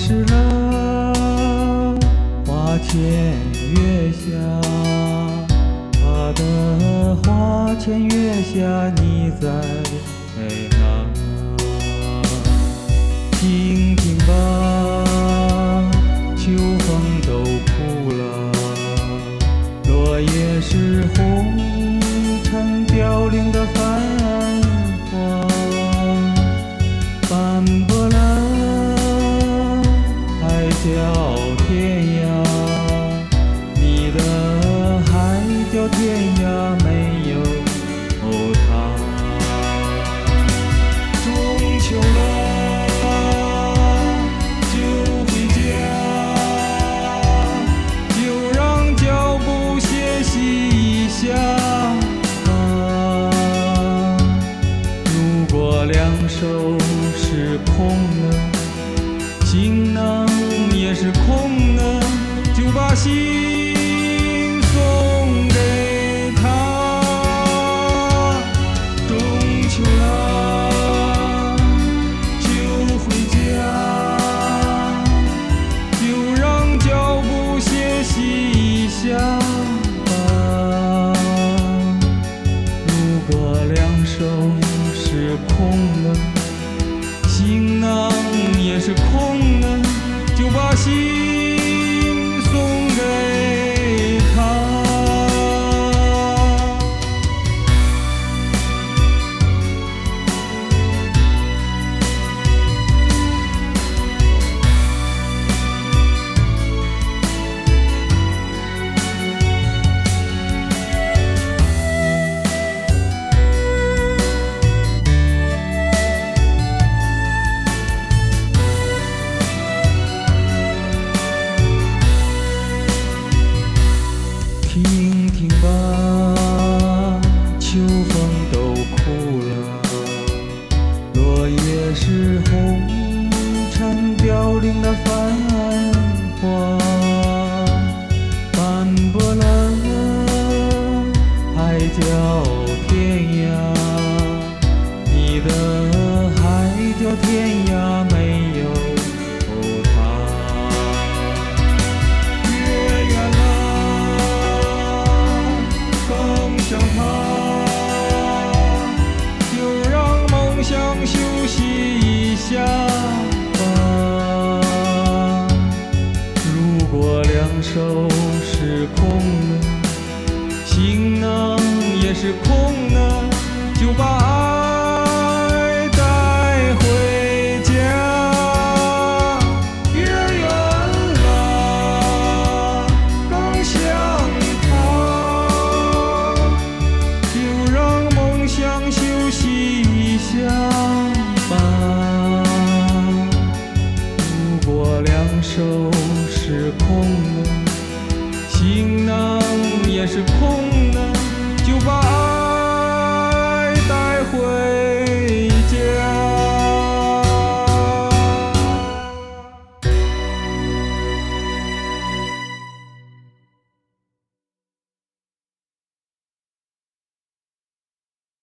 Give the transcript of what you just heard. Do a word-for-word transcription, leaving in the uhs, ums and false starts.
湿了花前月下，他的花前月下你在哪？听听吧，秋风都哭了，落叶是红尘凋零的繁华，斑驳了海角天涯，你的海角天涯没有他。中秋了就回家，就让脚步歇息一下吧。如果两手是空的，行囊也是空的，就把心送给他。中秋了就回家，就让脚步歇息一下吧。如果两手是空的，行囊也是空的，就把心送给他。听听吧，秋风都哭了，落叶是红尘凋零的繁华，斑驳了海角天涯，你的海角天涯没有他。月圆了更想他，就让梦想休息一下吧。如果两手是空的，行囊也是空的，就把爱带回家。月圆了更想他，就让梦想休息一下吧。如果两手是空的，行囊也是空的，